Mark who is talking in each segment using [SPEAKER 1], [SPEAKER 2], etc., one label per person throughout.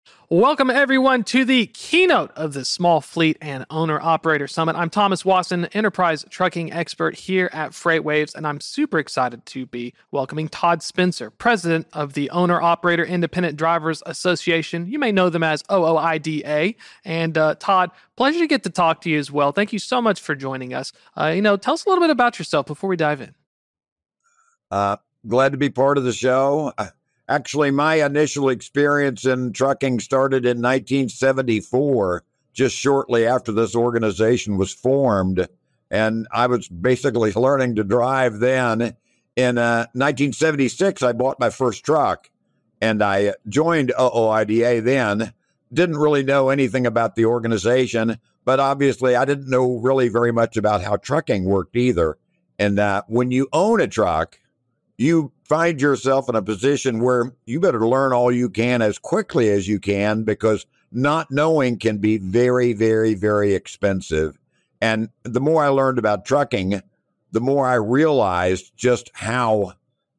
[SPEAKER 1] Welcome, everyone, to the keynote of the Small Fleet and Owner Operator Summit. I'm Thomas Wasson, enterprise trucking expert here at FreightWaves, and I'm super excited to be welcoming Todd Spencer, president of the Owner Operator Independent Drivers Association. You may know them as OOIDA. And Todd, pleasure to get to talk to you as well. Thank you so much for joining us. Tell us a little bit about yourself before we dive in.
[SPEAKER 2] Glad to be part of the show. Actually, my initial experience in trucking started in 1974, just shortly after this organization was formed. And I was basically learning to drive then. In 1976, I bought my first truck, and I joined OOIDA then. Didn't really know anything about the organization, but obviously I didn't know really very much about how trucking worked either. And when you own a truck, you find yourself in a position where you better learn all you can as quickly as you can, because not knowing can be very, very, very expensive. And the more I learned about trucking, the more I realized just how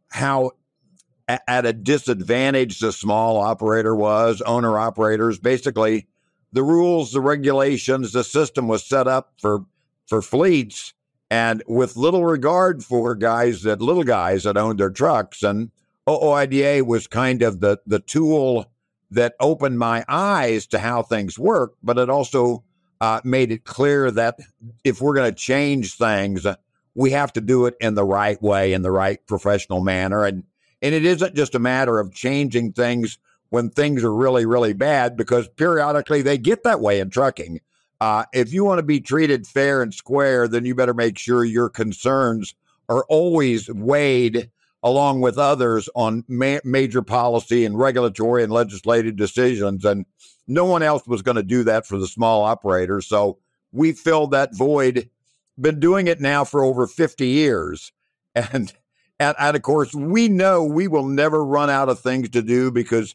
[SPEAKER 2] at a disadvantage the small operator was, owner operators. Basically, the rules, the regulations, the system was set up for fleets, and with little regard for little guys that owned their trucks. And OOIDA was kind of the tool that opened my eyes to how things work, but it also made it clear that if we're going to change things, we have to do it in the right way, in the right professional manner. And it isn't just a matter of changing things when things are really, really bad, because periodically they get that way in trucking. If you want to be treated fair and square, then you better make sure your concerns are always weighed along with others on major policy and regulatory and legislative decisions. And no one else was going to do that for the small operators. So we filled that void, been doing it now for over 50 years. And of course, we know we will never run out of things to do, because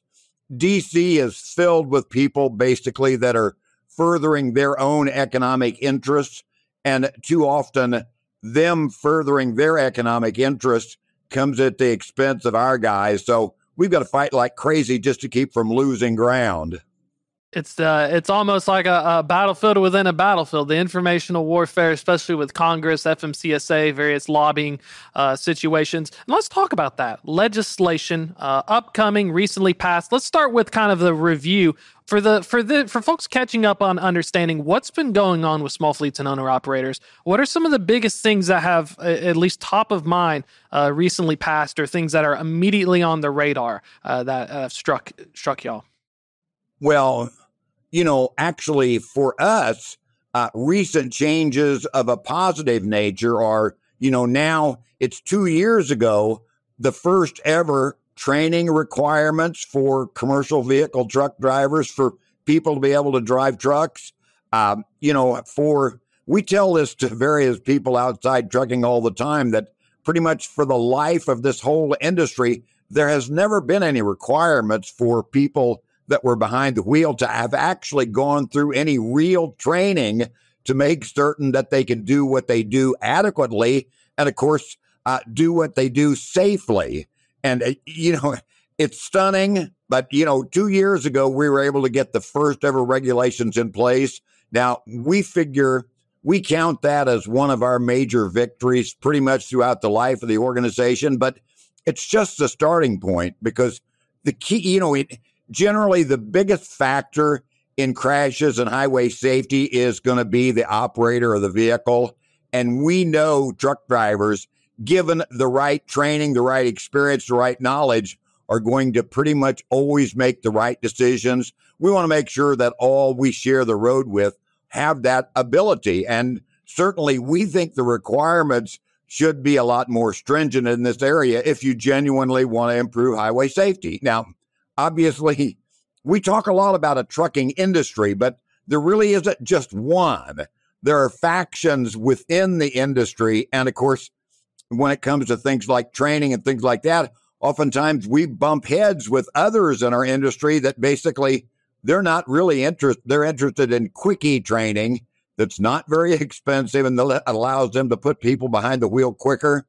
[SPEAKER 2] DC is filled with people basically that are furthering their own economic interests. And too often, them furthering their economic interests comes at the expense of our guys. So we've got to fight like crazy just to keep from losing ground.
[SPEAKER 1] It's almost like a battlefield within a battlefield, the informational warfare, especially with Congress, FMCSA, various lobbying situations. And let's talk about that. Legislation, upcoming, recently passed. Let's start with kind of the review for folks catching up on understanding what's been going on with small fleets and owner operators. What are some of the biggest things that have, at least top of mind, recently passed, or things that are immediately on the radar that have struck y'all?
[SPEAKER 2] Well, actually for us, recent changes of a positive nature are, now it's 2 years ago, the first ever training requirements for commercial vehicle truck drivers, for people to be able to drive trucks. We tell this to various people outside trucking all the time, that pretty much for the life of this whole industry, there has never been any requirements for people that were behind the wheel to have actually gone through any real training to make certain that they can do what they do adequately, and of course, do what they do safely. And, it's stunning, but, 2 years ago, we were able to get the first ever regulations in place. Now, we count that as one of our major victories pretty much throughout the life of the organization, but it's just the starting point, because the key, generally, the biggest factor in crashes and highway safety is going to be the operator of the vehicle. And we know truck drivers, given the right training, the right experience, the right knowledge, are going to pretty much always make the right decisions. We want to make sure that all we share the road with have that ability. And certainly we think the requirements should be a lot more stringent in this area if you genuinely want to improve highway safety. Now, obviously, we talk a lot about a trucking industry, but there really isn't just one. There are factions within the industry. And of course, when it comes to things like training and things like that, oftentimes we bump heads with others in our industry that basically they're not really interested. They're interested in quickie training that's not very expensive and that allows them to put people behind the wheel quicker.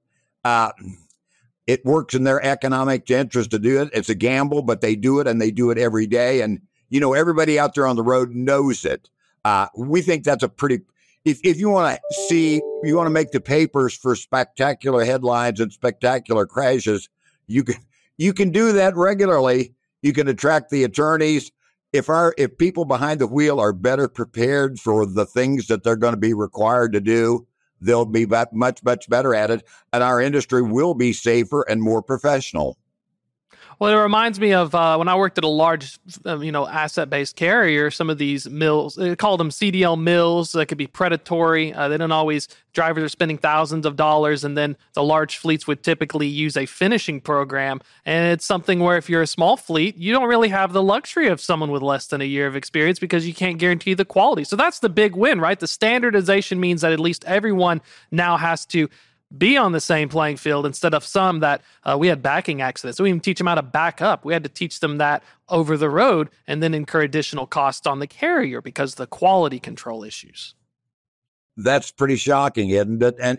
[SPEAKER 2] It works in their economic interest to do it. It's a gamble, but they do it, and they do it every day. And everybody out there on the road knows it. We think that's a pretty, if you want to make the papers for spectacular headlines and spectacular crashes, you can do that regularly. You can attract the attorneys. If people behind the wheel are better prepared for the things that they're going to be required to do, they'll be much, much better at it, and our industry will be safer and more professional.
[SPEAKER 1] Well, it reminds me of when I worked at a large, asset-based carrier. Some of these mills, they called them CDL mills. That could be predatory. They didn't always. Drivers are spending thousands of dollars, and then the large fleets would typically use a finishing program. And it's something where if you're a small fleet, you don't really have the luxury of someone with less than a year of experience because you can't guarantee the quality. So that's the big win, right? The standardization means that at least everyone now has to be on the same playing field instead of some that we had backing accidents. So we didn't teach them how to back up. We had to teach them that over the road and then incur additional costs on the carrier because of the quality control issues.
[SPEAKER 2] That's pretty shocking, isn't it? And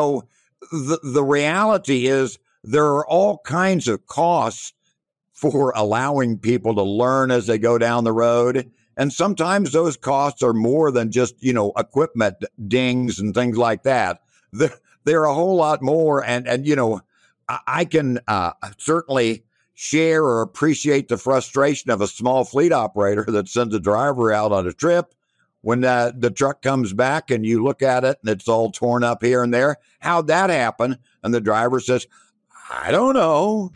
[SPEAKER 2] the reality is there are all kinds of costs for allowing people to learn as they go down the road. And sometimes those costs are more than just, equipment dings and things like that. They're a whole lot more. And I can certainly share or appreciate the frustration of a small fleet operator that sends a driver out on a trip when the truck comes back and you look at it and it's all torn up here and there. How'd that happen? And the driver says, I don't know.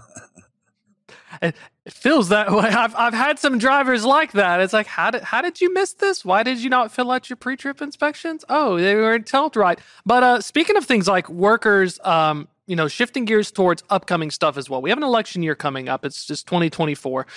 [SPEAKER 1] It feels that way. I've had some drivers like that. It's like, how did you miss this? Why did you not fill out your pre-trip inspections? Oh, they weren't told right. But speaking of things like workers, shifting gears towards upcoming stuff as well. We have an election year coming up. It's just 2024.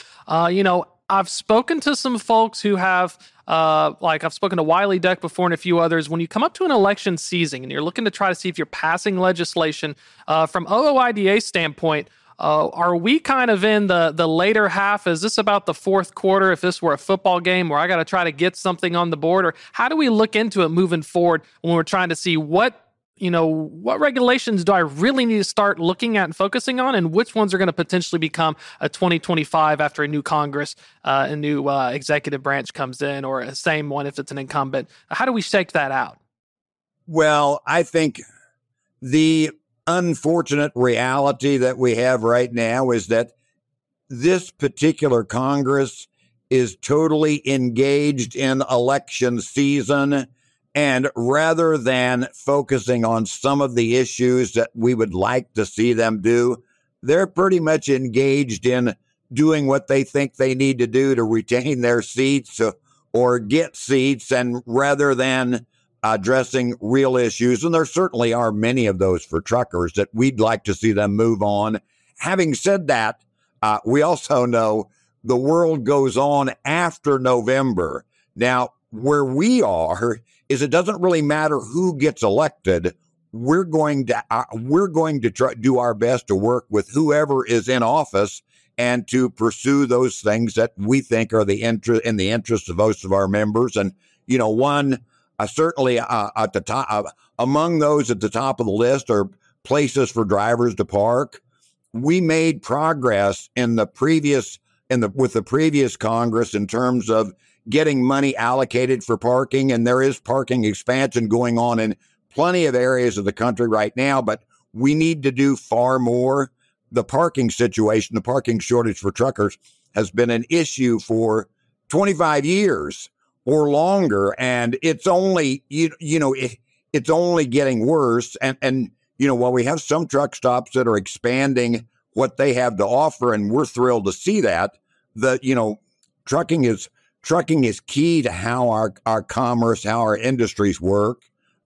[SPEAKER 1] I've spoken to some folks who have, I've spoken to Wiley Deck before and a few others. When you come up to an election season and you're looking to try to see if you're passing legislation, from OOIDA standpoint, are we kind of in the later half? Is this about the fourth quarter if this were a football game where I got to try to get something on the board? Or how do we look into it moving forward when we're trying to see what regulations do I really need to start looking at and focusing on, and which ones are going to potentially become a 2025 after a new Congress, a new executive branch comes in, or a same one if it's an incumbent? How do we shake that out?
[SPEAKER 2] Well, I think the unfortunate reality that we have right now is that this particular Congress is totally engaged in election season. And rather than focusing on some of the issues that we would like to see them do, they're pretty much engaged in doing what they think they need to do to retain their seats or get seats, and rather than addressing real issues. And there certainly are many of those for truckers that we'd like to see them move on. Having said that, we also know the world goes on after November. Now, where we are is it doesn't really matter who gets elected. We're going to try do our best to work with whoever is in office and to pursue those things that we think are in the interest of most of our members. And one certainly at the top among those at the top of the list are places for drivers to park. We made progress with the previous Congress in terms of getting money allocated for parking, and there is parking expansion going on in plenty of areas of the country right now, but we need to do far more. The parking situation, the parking shortage for truckers has been an issue for 25 years or longer, and it's only it's only getting worse. And while we have some truck stops that are expanding what they have to offer, and we're thrilled to see that, trucking is key to how our commerce, how our industries work.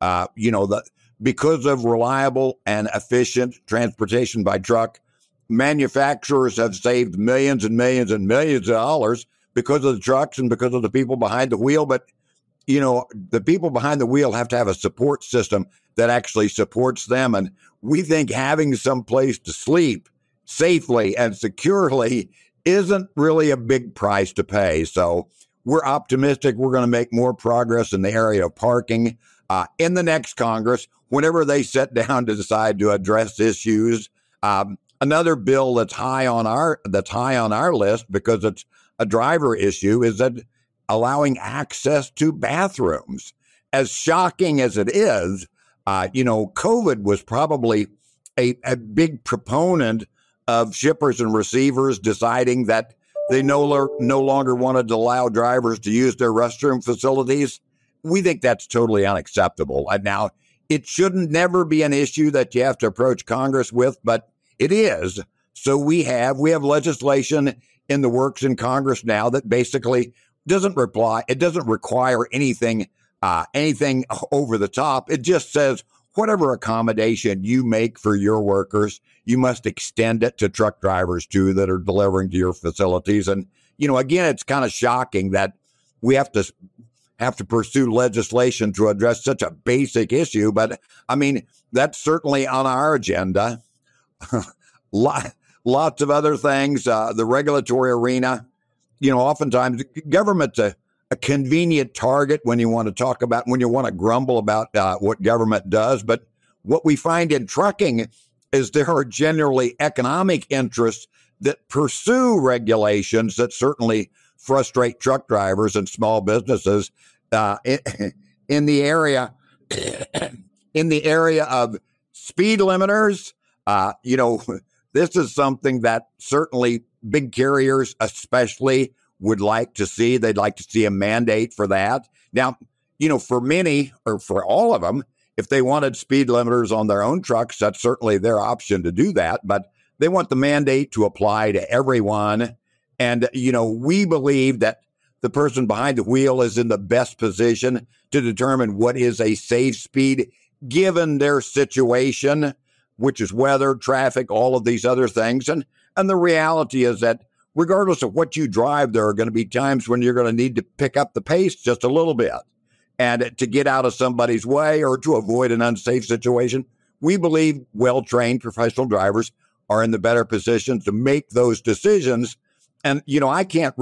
[SPEAKER 2] Because of reliable and efficient transportation by truck, manufacturers have saved millions and millions and millions of dollars because of the trucks and because of the people behind the wheel. But, the people behind the wheel have to have a support system that actually supports them. And we think having some place to sleep safely and securely isn't really a big price to pay. So we're optimistic we're going to make more progress in the area of parking in the next Congress whenever they sit down to decide to address issues. Another bill that's high on our list because it's a driver issue is that allowing access to bathrooms. As shocking as it is, COVID was probably a big proponent of shippers and receivers deciding that they no longer wanted to allow drivers to use their restroom facilities. We think that's totally unacceptable. Now, it shouldn't never be an issue that you have to approach Congress with, but it is. So we have legislation in the works in Congress now that basically doesn't require anything over the top. It just says whatever accommodation you make for your workers, you must extend it to truck drivers too that are delivering to your facilities. And, again, it's kind of shocking that we have to pursue legislation to address such a basic issue. But I mean, that's certainly on our agenda. Lots of other things, the regulatory arena. Oftentimes government's a convenient target when you want to grumble about what government does. But what we find in trucking is there are generally economic interests that pursue regulations that certainly frustrate truck drivers and small businesses in the area of speed limiters. This is something that certainly big carriers especially would like to see. They'd like to see a mandate for that. Now, for many or for all of them, if they wanted speed limiters on their own trucks, that's certainly their option to do that. But they want the mandate to apply to everyone. And, we believe that the person behind the wheel is in the best position to determine what is a safe speed given their situation, which is weather, traffic, all of these other things. And the reality is that regardless of what you drive, there are going to be times when you're going to need to pick up the pace just a little bit. And to get out of somebody's way or to avoid an unsafe situation, we believe well-trained professional drivers are in the better position to make those decisions. And, I can't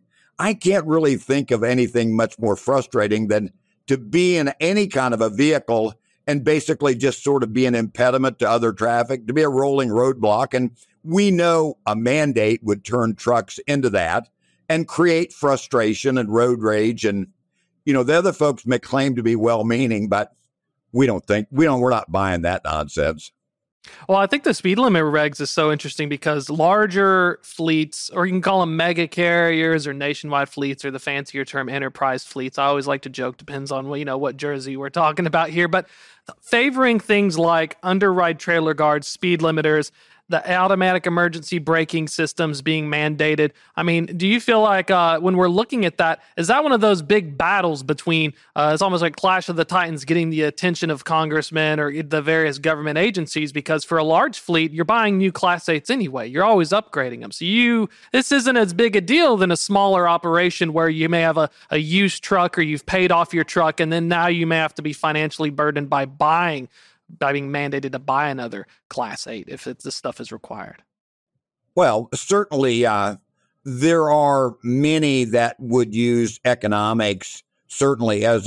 [SPEAKER 2] really think of anything much more frustrating than to be in any kind of a vehicle and basically just sort of be an impediment to other traffic, to be a rolling roadblock. And we know a mandate would turn trucks into that and create frustration and road rage. And, the other folks may claim to be well-meaning, but we're not buying that nonsense.
[SPEAKER 1] Well, I think the speed limit regs is so interesting because larger fleets, or you can call them mega carriers or nationwide fleets, or the fancier term enterprise fleets. I always like to joke, depends on what jersey we're talking about here, but favoring things like underride trailer guards, speed limiters, the automatic emergency braking systems being mandated. I mean, do you feel like when we're looking at that, is that one of those big battles between, it's almost like Clash of the Titans getting the attention of congressmen or the various government agencies? Because for a large fleet, you're buying new Class 8s anyway. You're always upgrading them. So this isn't as big a deal than a smaller operation where you may have a used truck or you've paid off your truck, and then now you may have to be financially burdened by being mandated to buy another Class 8 if this stuff is required.
[SPEAKER 2] Well, certainly there are many that would use economics certainly as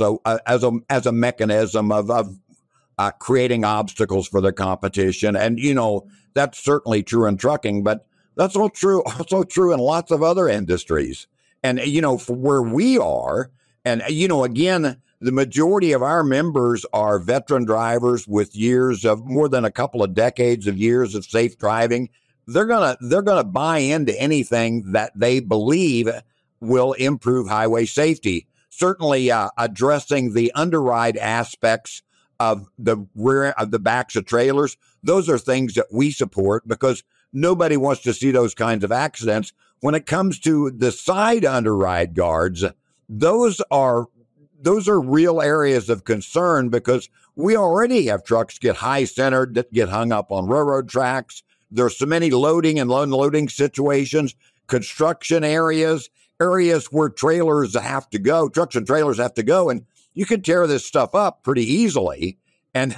[SPEAKER 2] a mechanism of creating obstacles for their competition. And, that's certainly true in trucking, but that's also true in lots of other industries. And, for where we are, and, again, the majority of our members are veteran drivers with years of more than a couple of decades of years of safe driving. They're gonna buy into anything that they believe will improve highway safety. Certainly, addressing the underride aspects of the rear of the backs of trailers. Those are things that we support because nobody wants to see those kinds of accidents. When it comes to the side underride guards, those are real areas of concern because we already have trucks get high-centered that get hung up on railroad tracks. There's so many loading and unloading situations, construction areas where trucks and trailers have to go, and you can tear this stuff up pretty easily. And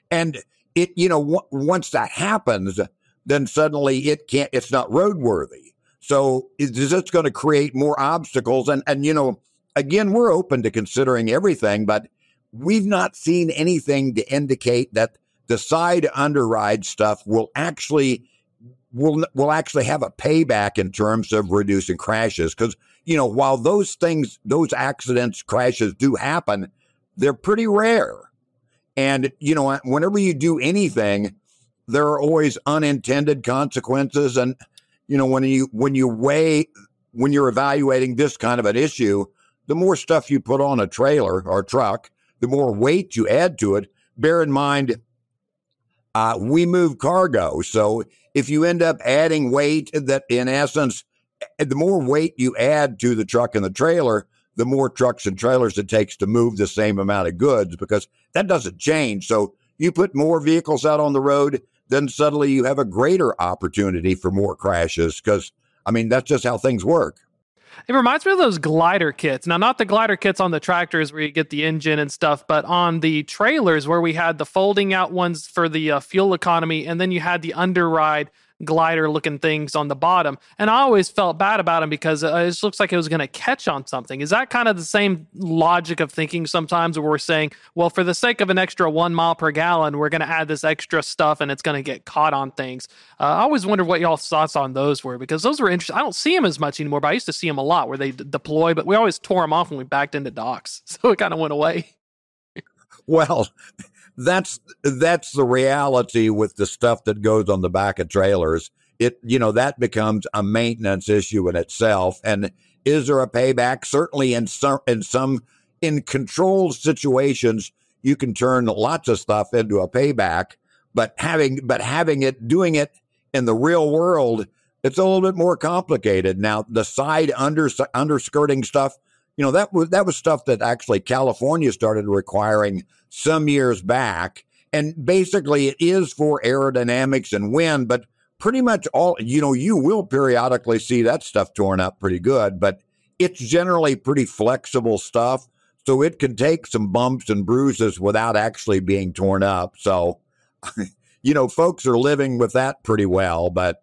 [SPEAKER 2] it, once that happens, then suddenly it's not roadworthy. So it's going to create more obstacles. And again, we're open to considering everything, but we've not seen anything to indicate that the side underride stuff will actually will actually have a payback in terms of reducing crashes. Because, while those accidents, crashes do happen, they're pretty rare. And, whenever you do anything, there are always unintended consequences. And, when you're evaluating this kind of an issue, the more stuff you put on a trailer or truck, the more weight you add to it. Bear in mind, we move cargo. So if you end up adding weight, that in essence, the more weight you add to the truck and the trailer, the more trucks and trailers it takes to move the same amount of goods, because that doesn't change. So you put more vehicles out on the road, then suddenly you have a greater opportunity for more crashes, because, that's just how things work.
[SPEAKER 1] It reminds me of those glider kits. Now, not the glider kits on the tractors where you get the engine and stuff, but on the trailers where we had the folding out ones for the fuel economy, and then you had the underride glider looking things on the bottom. And I always felt bad about them because it just looks like it was going to catch on something. Is that kind of the same logic of thinking sometimes, where we're saying, well, for the sake of an extra 1 mile per gallon, we're going to add this extra stuff and it's going to get caught on things? I always wondered what y'all's thoughts on those were, because those were interesting. I don't see them as much anymore, but I used to see them a lot where they deploy, but we always tore them off when we backed into docks. So it kind of went away.
[SPEAKER 2] Well, that's the reality with the stuff that goes on the back of trailers. That becomes a maintenance issue in itself. And is there a payback? Certainly in controlled situations, you can turn lots of stuff into a payback, but doing it in the real world, it's a little bit more complicated. Now, the side underskirting stuff, that was stuff that actually California started requiring some years back. And basically it is for aerodynamics and wind, but pretty much all, you will periodically see that stuff torn up pretty good, but it's generally pretty flexible stuff. So it can take some bumps and bruises without actually being torn up. So, folks are living with that pretty well, but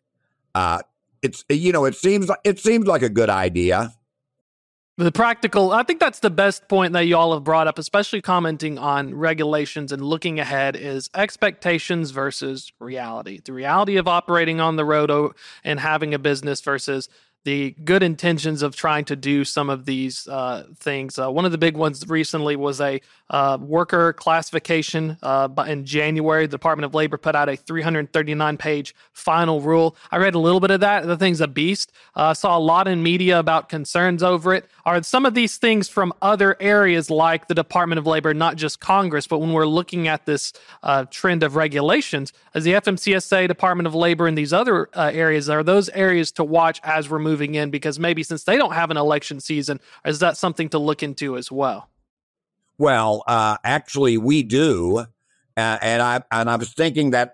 [SPEAKER 2] it seems like a good idea.
[SPEAKER 1] The practical, I think that's the best point that you all have brought up, especially commenting on regulations and looking ahead, is expectations versus reality. The reality of operating on the road and having a business versus the good intentions of trying to do some of these things. One of the big ones recently was a worker classification. In January, the Department of Labor put out a 339-page final rule. I read a little bit of that. The thing's a beast. Saw a lot in media about concerns over it. Are some of these things from other areas like the Department of Labor, not just Congress, but when we're looking at this trend of regulations, as the FMCSA, Department of Labor, and these other areas, are those areas to watch as we're moving in? Because maybe since they don't have an election season, is that something to look into as well?
[SPEAKER 2] Well, actually, we do, and I was thinking that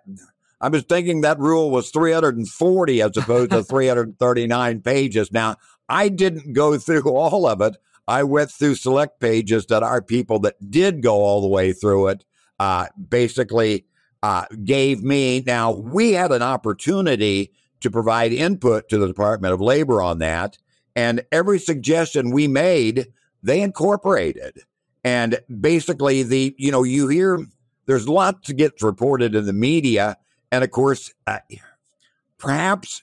[SPEAKER 2] rule was 340 as opposed to 339 pages. Now, I didn't go through all of it. I went through select pages that our people that did go all the way through it basically gave me. Now, we had an opportunity to provide input to the Department of Labor on that, and every suggestion we made, they incorporated. And basically, you hear there's lots that gets reported in the media, and of course, perhaps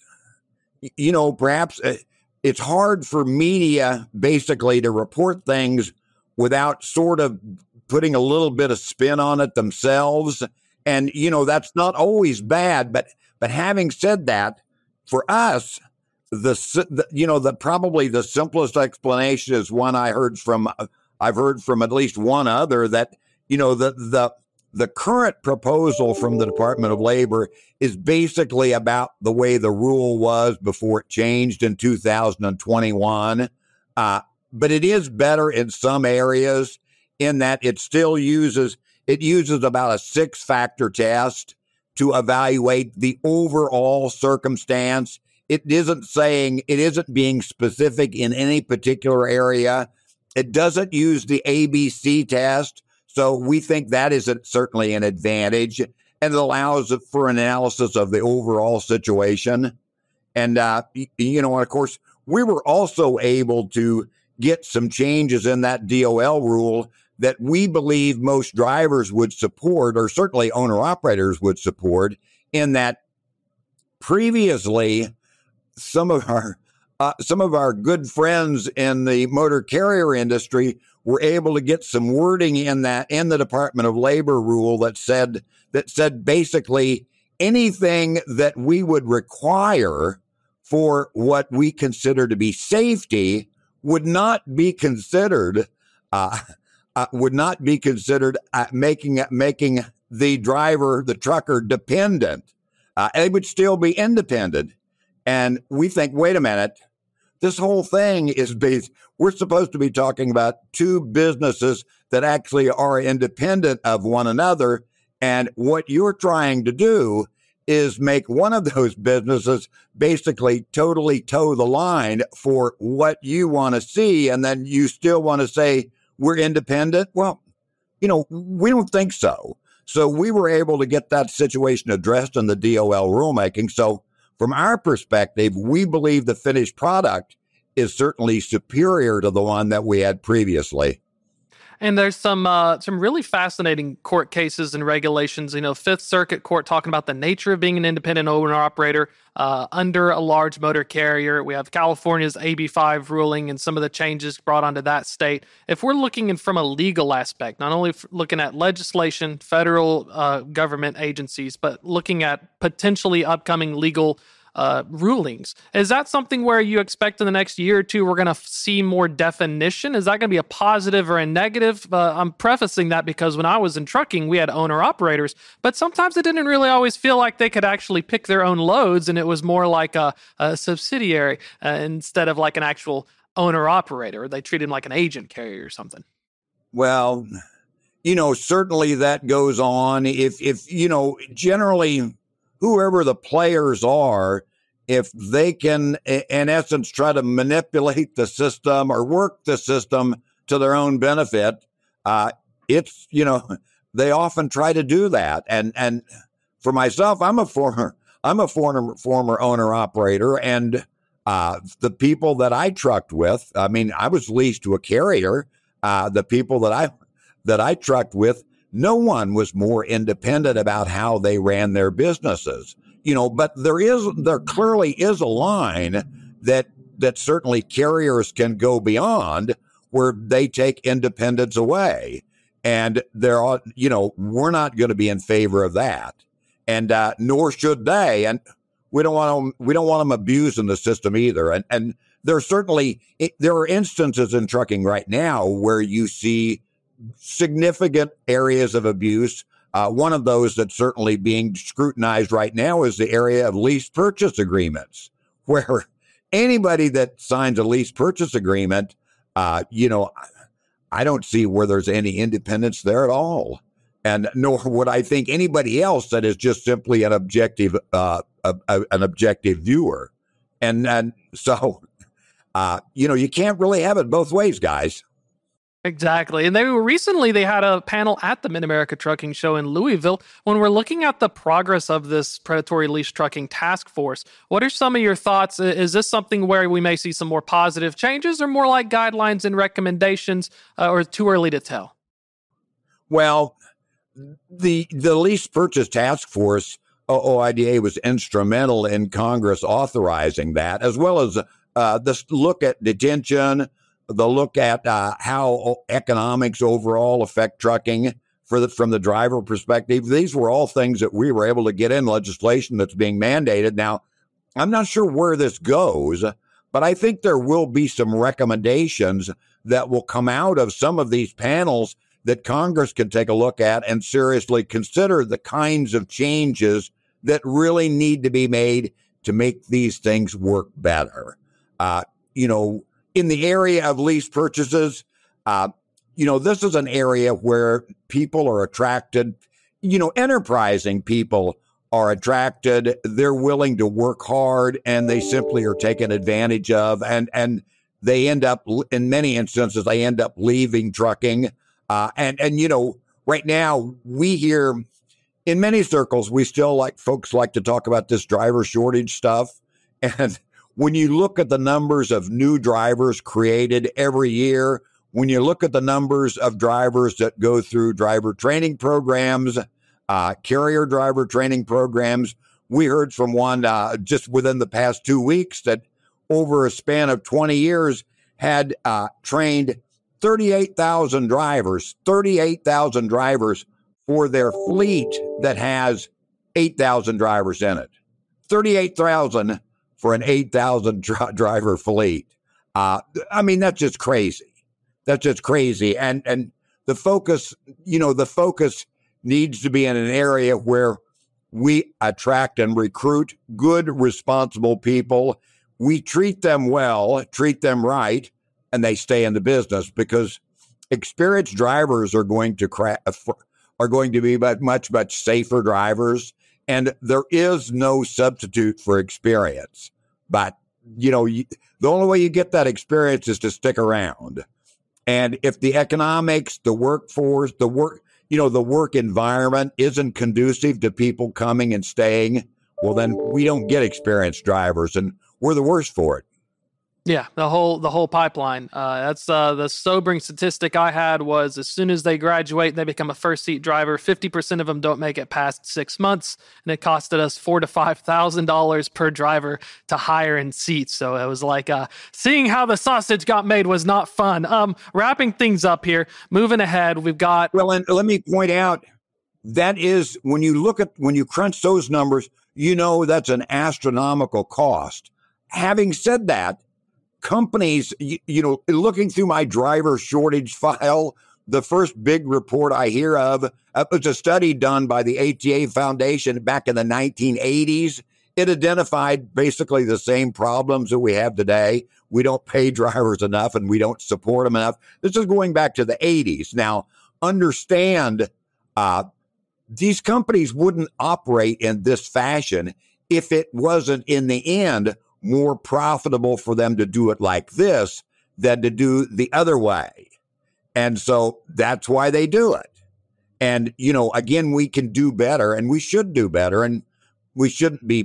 [SPEAKER 2] it's hard for media basically to report things without sort of putting a little bit of spin on it themselves. And, that's not always bad. But having said that, for us, probably the simplest explanation is one I've heard from at least one other, that, the current proposal from the Department of Labor is basically about the way the rule was before it changed in 2021. But it is better in some areas in that it uses about a 6-factor test to evaluate the overall circumstance. It isn't being specific in any particular area. It doesn't use the ABC test. So we think that is certainly an advantage, and it allows for analysis of the overall situation. And, of course, we were also able to get some changes in that DOL rule that we believe most drivers would support, or certainly owner-operators would support, in that Previously, some of our good friends in the motor carrier industry were able to get some wording in the Department of Labor rule that said basically anything that we would require for what we consider to be safety would not be considered making the driver, the trucker, dependent. They would still be independent. And we think, wait a minute, this whole thing is based, we're supposed to be talking about two businesses that actually are independent of one another. And what you're trying to do is make one of those businesses basically totally toe the line for what you want to see. And then you still want to say we're independent. Well, we don't think so. So we were able to get that situation addressed in the DOL rulemaking. So from our perspective, we believe the finished product is certainly superior to the one that we had previously.
[SPEAKER 1] And there's some really fascinating court cases and regulations. Fifth Circuit Court talking about the nature of being an independent owner operator under a large motor carrier. We have California's AB5 ruling and some of the changes brought onto that state. If we're looking from a legal aspect, not only looking at legislation, federal government agencies, but looking at potentially upcoming legal rulings. Is that something where you expect in the next year or two we're going to see more definition? Is that going to be a positive or a negative? I'm prefacing that because when I was in trucking, we had owner-operators, but sometimes it didn't really always feel like they could actually pick their own loads, and it was more like a subsidiary instead of like an actual owner-operator. They treated him like an agent carrier or something.
[SPEAKER 2] Well, certainly that goes on. If generally whoever the players are, if they can, in essence, try to manipulate the system or work the system to their own benefit, they often try to do that. And for myself, I'm a former owner operator, and the people that I trucked with, I was leased to a carrier. The people that I trucked with, no one was more independent about how they ran their businesses, but there clearly is a line that certainly carriers can go beyond where they take independence away. And we're not going to be in favor of that. And, nor should they. And we don't want them abusing the system either. And there are instances in trucking right now where you see significant areas of abuse. One of those that's certainly being scrutinized right now is the area of lease purchase agreements, where anybody that signs a lease purchase agreement, I don't see where there's any independence there at all. And nor would I think anybody else that is just simply an objective viewer. And so, you can't really have it both ways, guys.
[SPEAKER 1] Exactly. And they had a panel at the Mid-America Trucking Show in Louisville. When we're looking at the progress of this predatory lease trucking task force, what are some of your thoughts? Is this something where we may see some more positive changes, or more like guidelines and recommendations, or too early to tell?
[SPEAKER 2] Well, the lease purchase task force, OIDA, was instrumental in Congress authorizing that, as well as this look at detention, the look at how economics overall affect trucking from the driver perspective. These were all things that we were able to get in legislation that's being mandated. Now, I'm not sure where this goes, but I think there will be some recommendations that will come out of some of these panels that Congress can take a look at and seriously consider the kinds of changes that really need to be made to make these things work better. In the area of lease purchases, this is an area where people are attracted, enterprising people are attracted. They're willing to work hard, and they simply are taken advantage of. And they end up, in many instances, leaving trucking. Right now we hear in many circles, folks like to talk about this driver shortage stuff. And when you look at the numbers of new drivers created every year, when you look at the numbers of drivers that go through driver training programs, carrier driver training programs, we heard from one just within the past 2 weeks that over a span of 20 years had trained 38,000 drivers for their fleet that has 8,000 drivers in it. 38,000 for an 8,000 driver fleet. I mean, that's just crazy. That's just crazy. And the focus needs to be in an area where we attract and recruit good, responsible people. We treat them well, treat them right, and they stay in the business, because experienced drivers are going to be much safer drivers. And there is no substitute for experience. But, the only way you get that experience is to stick around. And if the economics, the workforce, the work environment isn't conducive to people coming and staying, well, then we don't get experienced drivers, and we're the worst for it.
[SPEAKER 1] Yeah, the whole pipeline. That's the sobering statistic I had was, as soon as they graduate, they become a first seat driver. 50% of them don't make it past 6 months, and it costed us $4,000 to $5,000 per driver to hire and seat. So it was like seeing how the sausage got made was not fun. Wrapping things up here, moving ahead, we've got.
[SPEAKER 2] Well, and let me point out, that is, when you crunch those numbers, that's an astronomical cost. Having said that, companies, looking through my driver shortage file, the first big report I hear of was a study done by the ATA Foundation back in the 1980s. It identified basically the same problems that we have today. We don't pay drivers enough and we don't support them enough. This is going back to the 80s. Now, understand, these companies wouldn't operate in this fashion if it wasn't, in the end, more profitable for them to do it like this than to do the other way. And so that's why they do it. And, again, we can do better, and we should do better. And we shouldn't be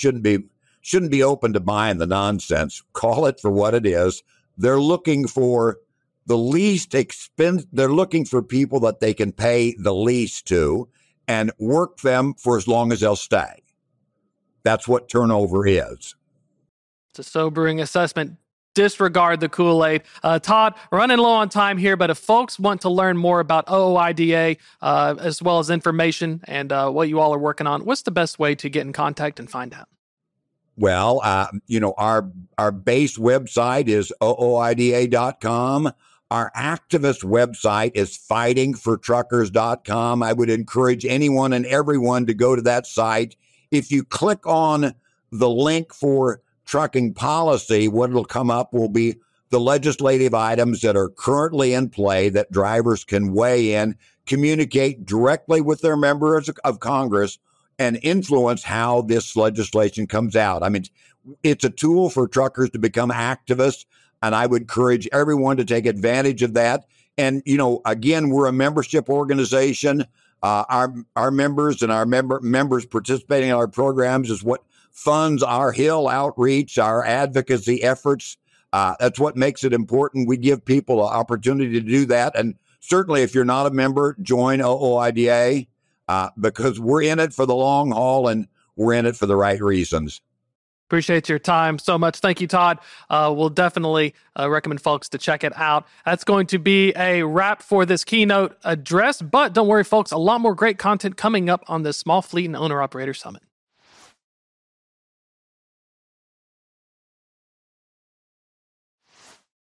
[SPEAKER 2] open to buying the nonsense. Call it for what it is. They're looking for the least expense. They're looking for people that they can pay the least to and work them for as long as they'll stay. That's what turnover is.
[SPEAKER 1] It's a sobering assessment. Disregard the Kool-Aid. Todd, running low on time here, but if folks want to learn more about OOIDA, as well as information and what you all are working on, what's the best way to get in contact and find out?
[SPEAKER 2] Well, our base website is ooida.com. Our activist website is fightingfortruckers.com. I would encourage anyone and everyone to go to that site. If you click on the link for trucking policy, what will come up will be the legislative items that are currently in play that drivers can weigh in, communicate directly with their members of Congress, and influence how this legislation comes out. I mean, it's a tool for truckers to become activists, and I would encourage everyone to take advantage of that. And, again, we're a membership organization. Our members and our members participating in our programs is what funds our Hill outreach, our advocacy efforts. That's what makes it important. We give people an opportunity to do that. And certainly if you're not a member, join OOIDA, because we're in it for the long haul and we're in it for the right reasons.
[SPEAKER 1] Appreciate your time so much. Thank you, Todd. We'll definitely recommend folks to check it out. That's going to be a wrap for this keynote address. But don't worry, folks, a lot more great content coming up on the Small Fleet and Owner Operator Summit.